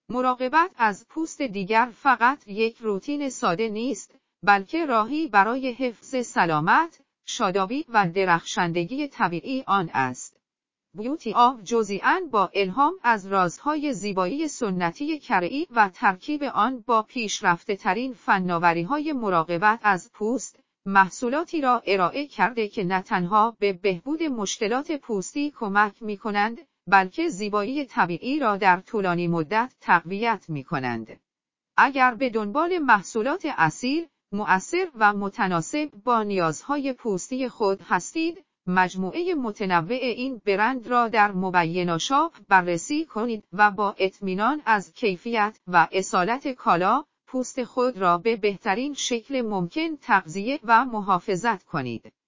مراقبت از پوست دیگر فقط یک روتین ساده نیست، بلکه راهی برای حفظ سلامت، شادابی و درخشندگی طبیعی آن است. بیوتی آب جزئیاً با الهام از رازهای زیبایی سنتی کره‌ای و ترکیب آن با پیشرفته‌ترین فناوری‌های مراقبت از پوست، محصولاتی را ارائه کرده که نه تنها به بهبود مشکلات پوستی کمک می‌کنند، بلکه زیبایی طبیعی را در طولانی مدت تقویت می‌کنند. اگر به دنبال محصولات اصیل، مؤثر و متناسب با نیازهای پوستی خود هستید، مجموعه متنوع این برند را در مبینا شاپ بررسی کنید و با اطمینان از کیفیت و اصالت کالا، پوست خود را به بهترین شکل ممکن تغذیه و محافظت کنید.